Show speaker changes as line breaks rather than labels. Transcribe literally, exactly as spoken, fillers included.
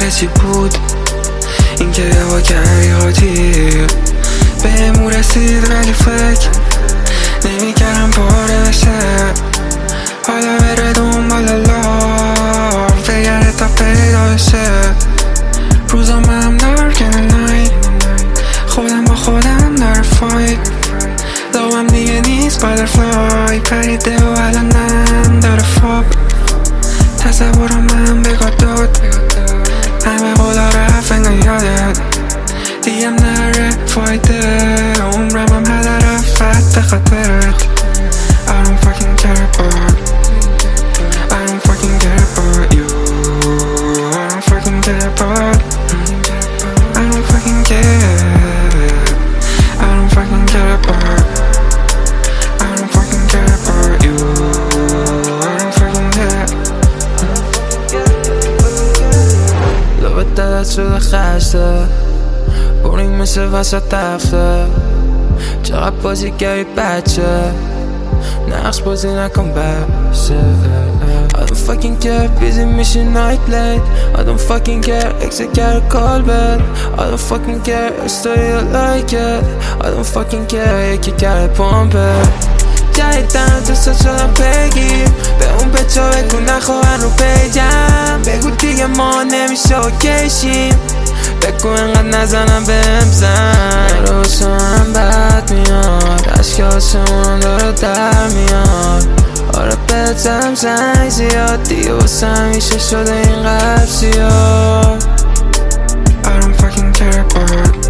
بالاخره چی بود؟ این که هوا کردی قاطی بهمون رسید ولی فکر نمیکردم پاره بشه. حالا بره دنبال لاف بگرده تا پیدا بشه. روزام هم دارک in the night خودم با خودم داره فایت. لوام دیگه نیست باترفلای پریده و الانم داره فاب. تصورم من بگاه داد همه قولا رفت انگاه یادت دیگم نره فایده. عمرم هم هده رفت به خاطرت. I don't fucking care about I don't fucking care about you. I don't fucking care about I don't fucking care I don't fucking care about I don't fucking care about you. I don't fucking care. لبت دادت شده خشته بورینگ مثل وسط تفته. چقدر بازی گری بچه نقش بازی نکن بشه. I don't fucking care بیزی میشی night late. I don't fucking care اکسه کرد کال بد. I don't fucking care استوری like it. I don't fucking care یکی کرد پامپه. جایدن دوستا شدم بگیر به اون بچه بگو نخواهن رو پیجم. بگو دیگه ما نمیشه اوکیشیم. بگو انقدر نزنم بهم زن. رو واسم بد میاد عشق آسمون داره در میاد. آره بهتم زنگ زیاد دیگه واسم میشه شده این قلب زیاد. I don't fucking care about